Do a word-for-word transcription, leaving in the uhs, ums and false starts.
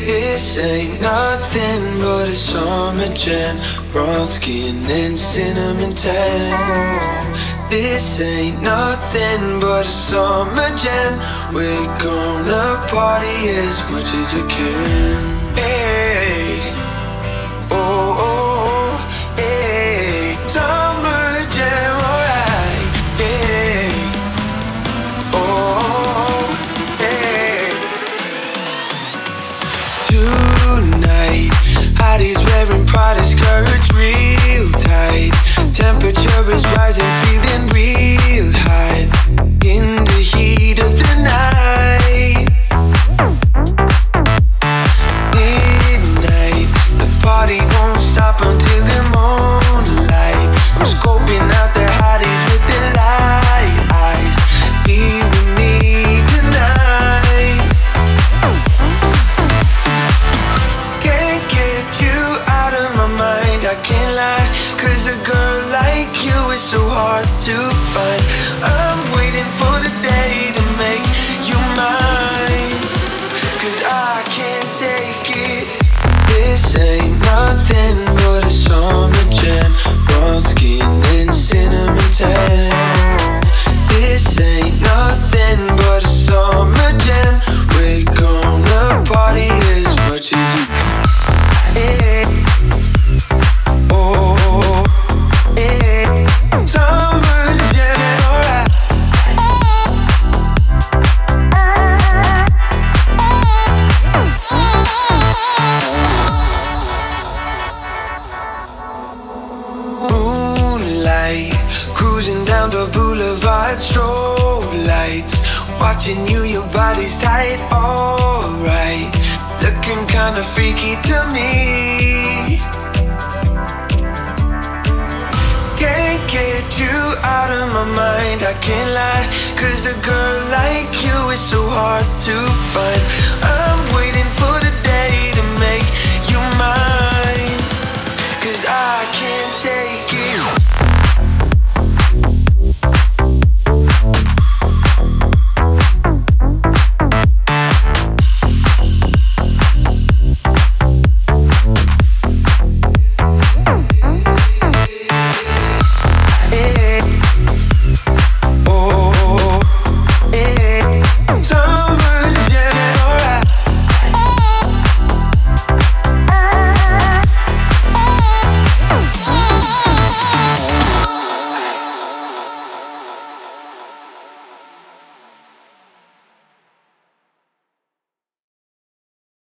This ain't nothing but a summer jam. Brown skin and cinnamon tans. This ain't nothing but a summer jam. We're gonna party as much as we can. Hey, oh, oh, hey, summer jam, alright. Hey, oh, hey. Tonight, Heidi's wearing Prada skirts real tight. Temperature is rising, feeling real hot in the heat of the night. Midnight, the party won't stop until the moonlight. I'm scoping out the hotties with the light eyes. Be with me tonight. Can't get you out of my mind, I can't lie. Cause a girl like you is so hard to find. I'm waiting for the day to make you mine. Cause I can't take it. This ain't nothing but a summer jam. Brown skin and cinnamon tan. This ain't nothing but a summer jam. We're gonna party as much as we can. Yeah. Oh, yeah. Summer jam, alright. Moonlight, cruising down the boulevard, strobe lights. Watching you, your body's tight, alright. Looking kinda freaky to me. Can't get you out of my mind, I can't lie. Cause a girl like you is so hard to find.